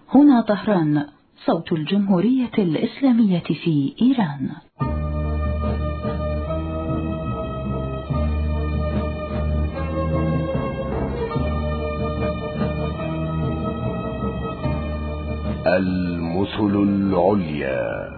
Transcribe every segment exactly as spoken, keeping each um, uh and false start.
هنا طهران، صوت الجمهورية الإسلامية في إيران. المثل العليا.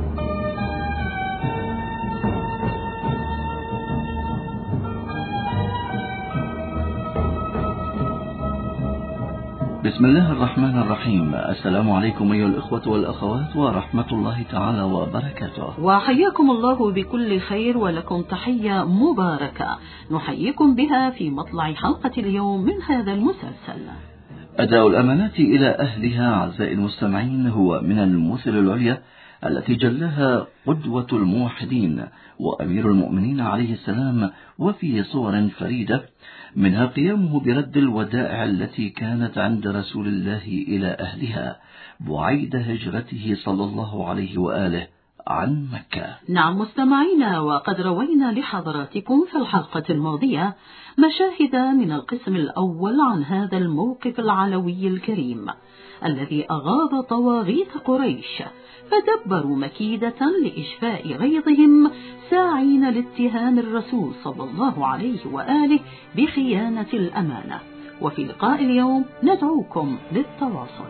بسم الله الرحمن الرحيم. السلام عليكم أيها الإخوة والأخوات ورحمة الله تعالى وبركاته، وحياكم الله بكل خير ولكم تحية مباركة نحييكم بها في مطلع حلقة اليوم من هذا المسلسل. أداء الأمانات إلى أهلها أعزائي المستمعين هو من المثل العليا التي جلاها قدوة الموحدين وأمير المؤمنين عليه السلام، وفي صور فريدة منها قيامه برد الودائع التي كانت عند رسول الله إلى أهلها بعيد هجرته صلى الله عليه وآله عن مكة. نعم مستمعينا، وقد روينا لحضراتكم في الحلقة الماضية مشاهد من القسم الأول عن هذا الموقف العلوي الكريم الذي أغاظ طواغيت قريش، فدبروا مكيدة لإشفاء غيظهم ساعين لاتهام الرسول صلى الله عليه وآله بخيانة الأمانة. وفي لقاء اليوم ندعوكم للتواصل.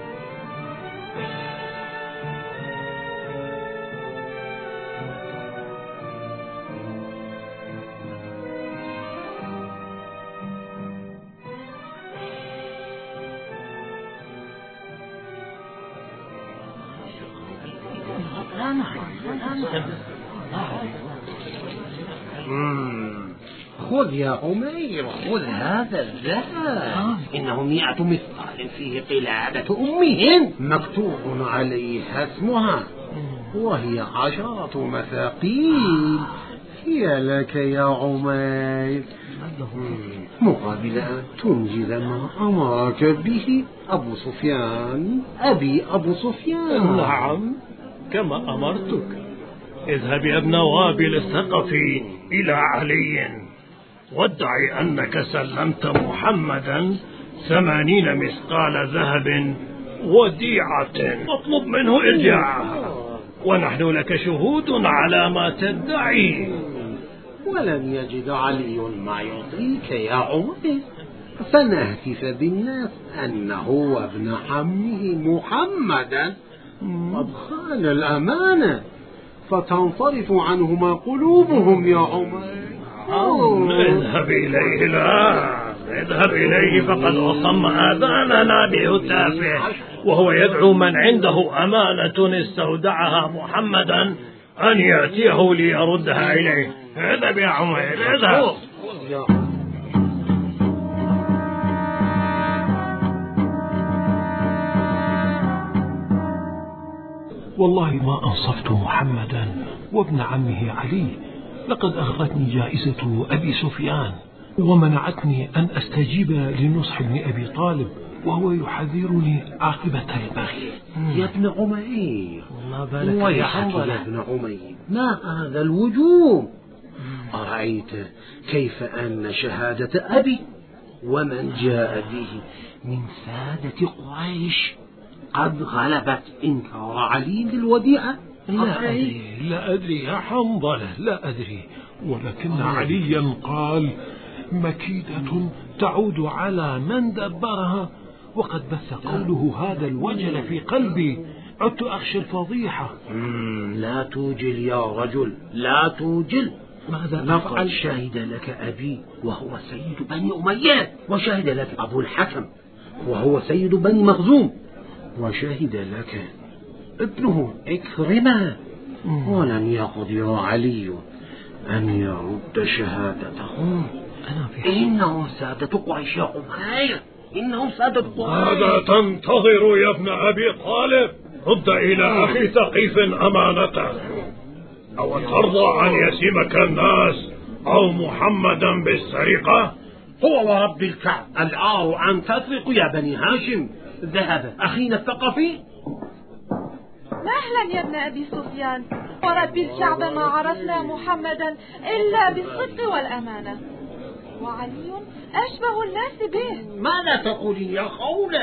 خذ يا أمير، خذ هذا الذهب، إنه مئة مثقال فيه قلادة أمهن مكتوب عليها اسمها، وهي عشرة مثاقيل. هي لك يا عمير مقابل أن تنجز ما أمرك به أبو سفيان أبي أبو سفيان. نعم كما أمرتك. اذهب يا ابن وابل الثقفي إلى علي وادعي أنك سلمت محمدا ثمانين مثقال ذهب وديعة، واطلب منه إرجاعها، ونحن لك شهود على ما تدعي. ولن يجد علي ما يعطيك يا عمر، فنهتف بالناس أنه وابن عمه محمدا قد خان الأمانة، فتنصرف عنهما قلوبهم يا عمر. اذهب إليه، لا اذهب إليه، فقد أصم آذاننا بهتافه، وهو يدعو من عنده أمانة استودعها محمدا أن يأتيه ليردها إليه. اذهب يا عمير، اذهب. والله ما أنصفت محمدا وابن عمه علي، لقد أغرتني جائزة أبي سفيان ومنعتني أن أستجيب لنصح ابن أبي طالب، وهو يحذرني عاقبة البغي. يا ابن عمير، ما بالك يا حنظلة؟ يا ابن عمير، ما هذا الوجوب؟ أرأيت كيف أن شهادة أبي ومن جاء به من سادة قريش قد غلبت إنكار علي بالوديعة؟ لا أدري لا أدري يا حنظلة، لا أدري، ولكن عليا قال مكيدة تعود على من دبرها، وقد بث قوله هذا الوجل في قلبي، عدت أخشى الفضيحة. لا توجل يا رجل، لا توجل. ماذا لقد شهد لك أبي وهو سيد بني أمية، وشهد لك أبو الحكم وهو سيد بني مخزوم، وشهد لك ابنه إكرمة، ولن يقدر علي أن يرد شهادتهم. أنا في إنه سادة قريش يا عمير، إنه سادة قريش. ماذا تنتظر يا ابن أبي طالب؟ رد إلى أخي ثقيف أمانته، أو ترضى أن يسمك الناس أو محمدا بالسرقة؟ هو ورب الكعب العار أن تسرقوا يا بني هاشم ذهب أخينا الثقفي. مهلا يا ابن أبي سفيان، ورب الكعب ما عرفنا محمدا إلا بالصدق والأمانة، وعلي أشبه الناس به. ماذا تقولين يا خولة؟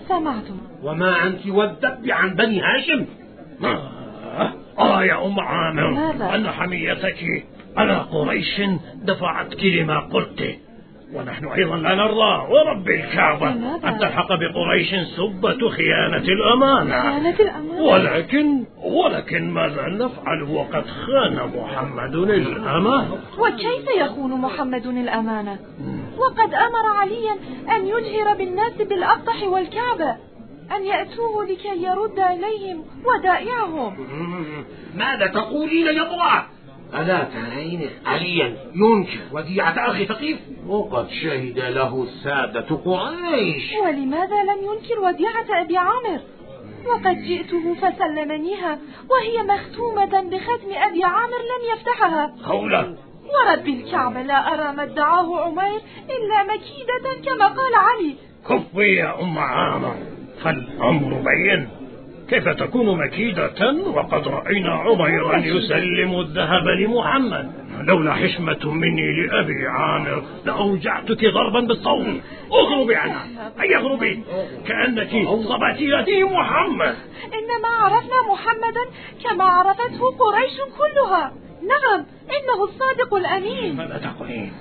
سمعتم. وما أنت والذب عن بني هاشم؟ آه, آه يا أم عامر، ماذا؟ أن حميتك على قريش دفعتك لما قلت، ونحن أيضا لا نرضى ورب الكعبة أن تلحق بقريش سبة خيانة الأمانة. خيانة الأمانة؟ ولكن ولكن ماذا نفعل وقد خان محمد الأمانة؟ وكيف يخون محمد الأمانة؟ وقد أمر عليا أن يجهر بالناس بالأبطح والكعبة، أن يأتوه لكي يرد إليهم ودائعهم. ماذا تقولين يا امرأة؟ ألا ترين عليا ينكر وديعة أخي ثقيف؟ وقد شهد له السادة قريش. ولماذا لم ينكر وديعة أبي عامر؟ وقد جئته فسلمنيها وهي مختومة بختم أبي عامر لم يفتحها. خولة، ورب الكعبة لا أرى ما ادعاه عمير إلا مكيدة كما قال علي. كفي يا أم عامر، فالأمر بين. كيف تكون مكيدة وقد رأينا عميرا يسلم الذهب لمحمد؟ لولا حشمة مني لأبي عامر لأوجعتك ضربا بالصوت. اغربي عنها، أي اغربي، كأنك صبت يدي محمد. إنما عرفنا محمدا كما عرفته قريش كلها. نعم، إنه الصادق الأمين. ماذا تقولين؟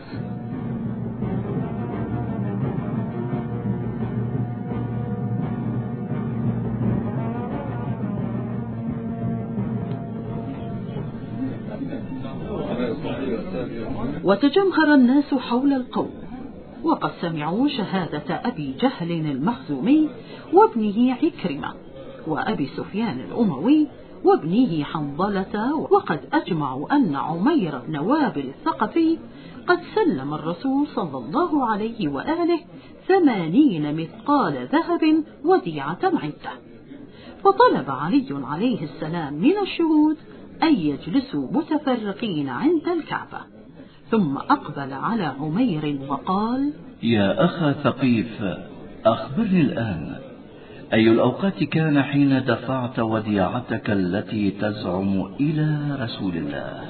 وتجمهر الناس حول القوم، وقد سمعوا شهادة أبي جهل المخزومي وابنه عكرمة وأبي سفيان الأموي وابنه حنظلة، وقد أجمعوا أن عمير بن وابل الثقفي قد سلم الرسول صلى الله عليه وآله ثمانين مثقال ذهب وديعة عدة. فطلب علي عليه السلام من الشهود أن يجلسوا متفرقين عند الكعبة، ثم أقبل على عمير وقال: يا أخا ثقيف، أخبرني الآن، أي الأوقات كان حين دفعت وديعتك التي تزعم إلى رسول الله؟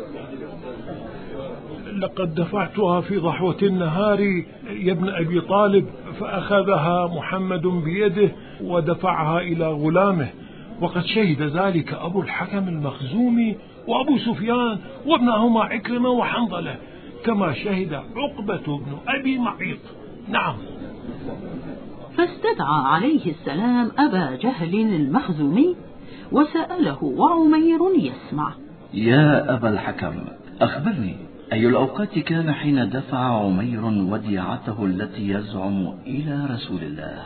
لقد دفعتها في ضحوة النهار يا ابن أبي طالب، فأخذها محمد بيده ودفعها إلى غلامه، وقد شهد ذلك أبو الحكم المخزومي وأبو سفيان وابنهما عكرمة وحنظلة، كما شهد عقبة بن أبي معيط. نعم. فاستدعى عليه السلام أبا جهل المخزومي وسأله وعمير يسمع. يا أبا الحكم، أخبرني، أي الأوقات كان حين دفع عمير وديعته التي يزعم إلى رسول الله؟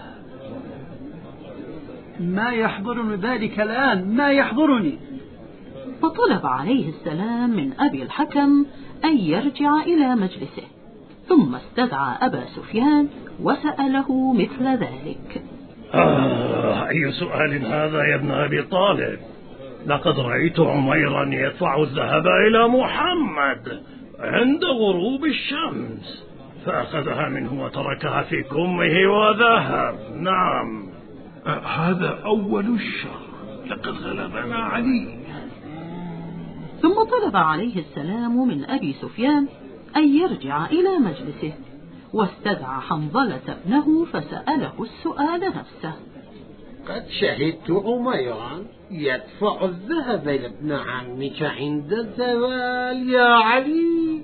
ما يحضرني ذلك الآن، ما يحضرني. فطلب عليه السلام من أبي الحكم أن يرجع إلى مجلسه، ثم استدعى أبا سفيان وسأله مثل ذلك. آه، أي سؤال هذا يا ابن أبي طالب؟ لقد رأيت عميرا يدفع الذهب إلى محمد عند غروب الشمس، فأخذها منه وتركها في كمه وذهب. نعم. آه هذا أول الشر، لقد غلبنا علي. ثم طلب عليه السلام من أبي سفيان أن يرجع إلى مجلسه، واستدعى حنظلة ابنه فسأله السؤال نفسه. قد شهدت عميرا يدفع الذهب لابن عمك عند الزوال يا علي.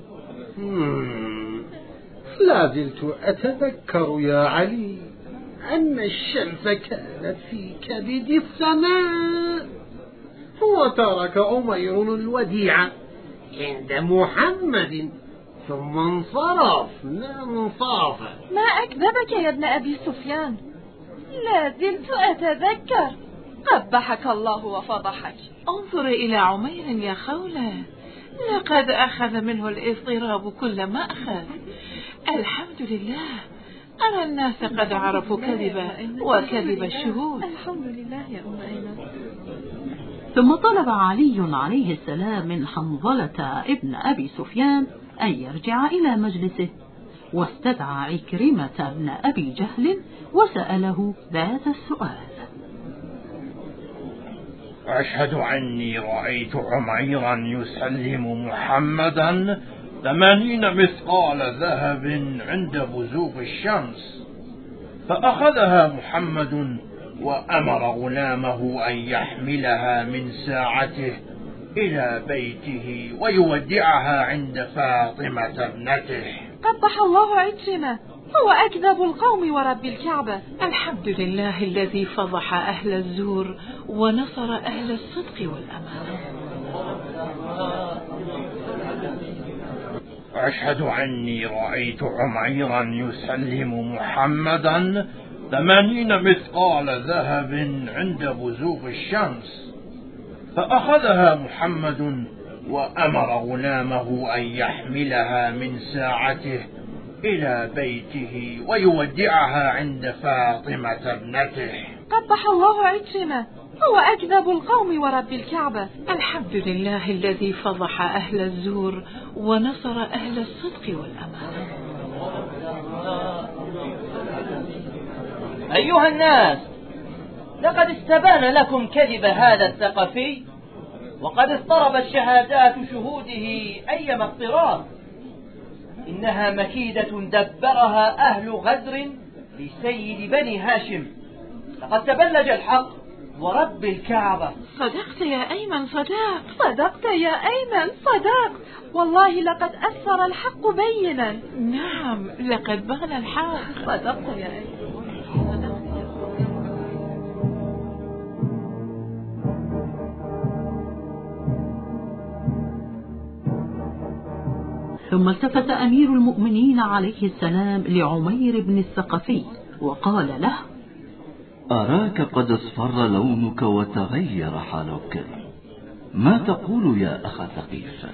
لا زلت أتذكر يا علي أن الشمس كانت في كبد السماء، وترك عمير الوديعة عند محمد ثم انصرف. نعم انصرف. ما أكذبك يا ابن أبي سفيان، لا زلت أتذكر. قبحك الله وفضحك. انظر إلى عمير يا خولة، لقد أخذ منه الاضطراب كل ما أخذ. الحمد لله، أرى الناس قد عرفوا كذبه وكذب الشهود. الحمد لله يا أم أيمن. ثم طلب علي عليه السلام من حنظلة ابن أبي سفيان أن يرجع إلى مجلسه، واستدعى عكرمة ابن أبي جهل وسأله ذات السؤال. أشهد أني رأيت عميرا يسلم محمدا ثمانين مثقال ذهب عند بزوغ الشمس، فأخذها محمد وأمر غلامه أن يحملها من ساعته إلى بيته ويودعها عند فاطمة ابنته. قبح الله عكرمة، هو أكذب القوم ورب الكعبة. الحمد لله الذي فضح أهل الزور ونصر أهل الصدق والأمانة. أشهد أني رأيت عميرا يسلم محمدا ثمانين مثقال ذهب عند بزوغ الشمس، فأخذها محمد وأمر غلامه أن يحملها من ساعته إلى بيته ويودعها عند فاطمة ابنته. قبح الله عكرمة، هو أكذب القوم ورب الكعبة. الحمد لله الذي فضح أهل الزور ونصر أهل الصدق والأمانة. أيها الناس، لقد استبان لكم كذب هذا الثقفي، وقد اضطربت شهادات شهوده أيما اضطراب. إنها مكيدة دبرها أهل غدر لسيد بني هاشم. لقد تبلج الحق ورب الكعبة. صدقت يا أيمن، صدقت صدقت يا أيمن، صدقت. والله لقد أثر الحق بينا. نعم، لقد بان الحق. صدقت يا أيمن. ثم التفت أمير المؤمنين عليه السلام لعمير بن الثقفي وقال له: أراك قد اصفر لونك وتغير حالك، ما تقول يا أخا ثقيف؟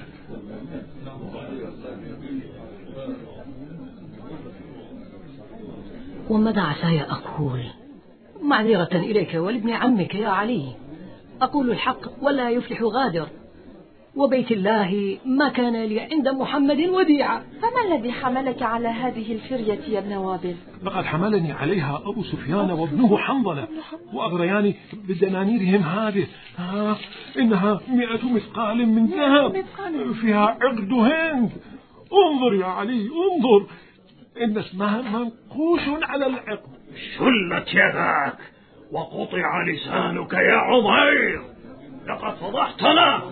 وماذا عساي أقول؟ معذرة إليك ولابن عمك يا علي، أقول الحق ولا يفلح غادر، وبيت الله ما كان لي عند محمد وديعة. فما الذي حملك على هذه الفرية يا ابن وابل؟ لقد حملني عليها أبو سفيان وابنه حنظلة، وأغرياني بدنانيرهم هذه. آه إنها مئة مثقال من ذهب فيها عقد هند. انظر يا علي، انظر، إن اسمها منقوش على العقد. شلت يداك وقطع لسانك يا عمير، لقد فضحتنا.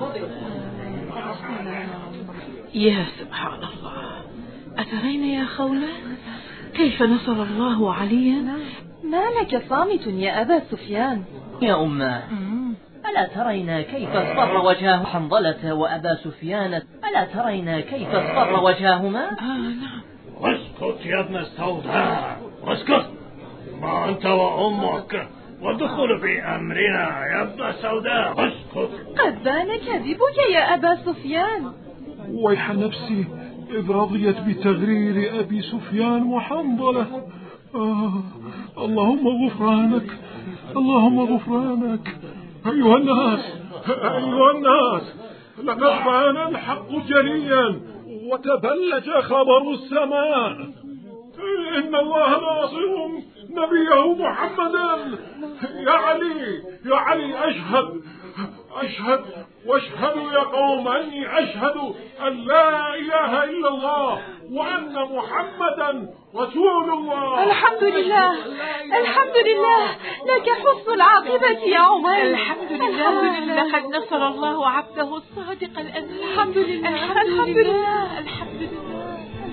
يا سبحان الله، أترين يا خولة كيف نصر الله عليا؟ ما لك صامت يا أبا سفيان؟ يا أمه، ألا ترين كيف اصفر وجهه حنظلة وأبا سفيان؟ ألا ترين كيف اصفر وجههما؟ آه نعم. اسكت يا ابن السوداء، اسكت، ما أنت وأمك ودخل في أمرنا يا ابن السوداء، اسكت. قد بان كذبك يا أبا سفيان. ويح نفسي إذ رضيت بتغرير أبي سفيان وحنظلة. آه اللهم غفرانك، اللهم غفرانك. أيها الناس، أيها الناس، لقد بان الحق جليا وتبلج خبر السماء. إن الله ناصر نبيه محمدا. يا علي، يا علي، أشهد أشهد واشهدوا يا قوم أني أشهد أن لا إله إلا الله وأن محمدا رسول الله. الحمد لله، الحمد لله، لك حسن العاقبة يا عمر. الحمد لله، لقد نصر الله عبده الصادق الأمين. الحمد لله، الحمد لله، الحمد لله.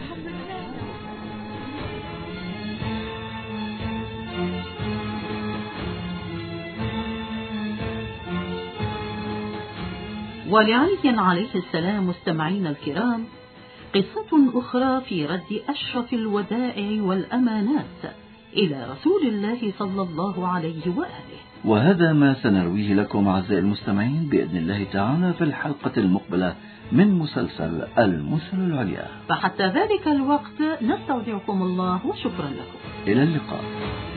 ولعلي عليه السلام مستمعين الكرام قصة أخرى في رد أشرف الودائع والأمانات إلى رسول الله صلى الله عليه وآله. وهذا ما سنرويه لكم أعزائي المستمعين بإذن الله تعالى في الحلقة المقبلة من مسلسل المثل العليا. فحتى ذلك الوقت نستودعكم الله وشكرا لكم. إلى اللقاء.